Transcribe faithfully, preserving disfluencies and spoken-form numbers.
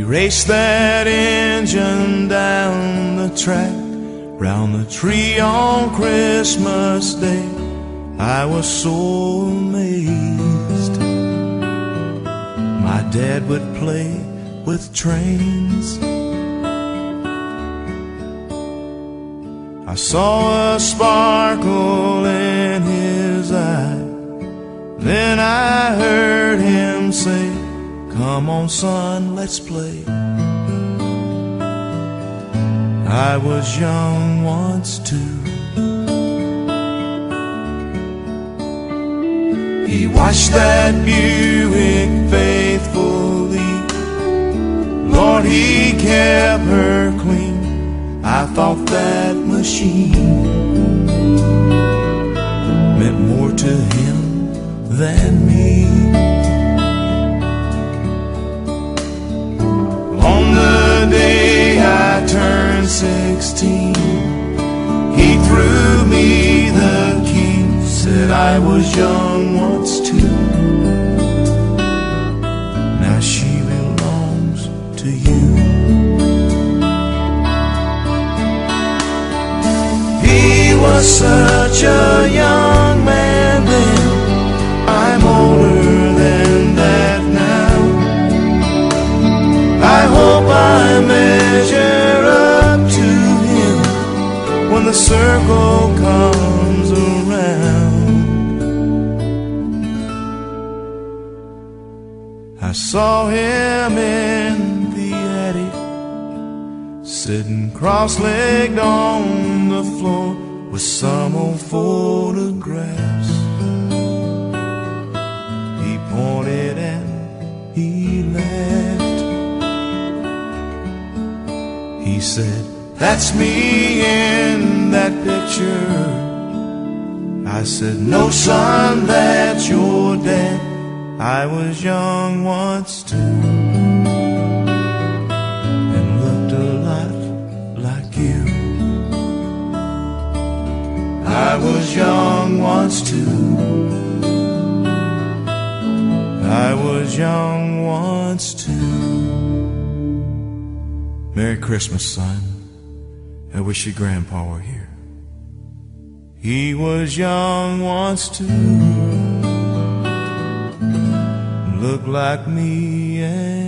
raced that engine down the track, round the tree on Christmas Day. I was so amazed. My dad would play with trains. I saw a sparkle in his eye. Then I heard him say, "Come on, son, let's play." I was young once too. He watched that Buick faithfully. Lord, he kept her clean. I thought that machine meant more to him than me. On the day I turned sixteen, he threw me the key, said I was young once too. Now she belongs to you. He was such a young man then. I'm older than that now. I hope I measure up to him when the circle comes around. I saw him in the attic, sitting cross-legged on the floor with some old photographs. He pointed and he laughed. He said, "That's me in that picture." I said, "No, son, that's your dad. I was young once too, and looked a lot like you. I was young once too. I was young once too." Merry Christmas, son. I wish your grandpa were here. He was young once too. Looked like me and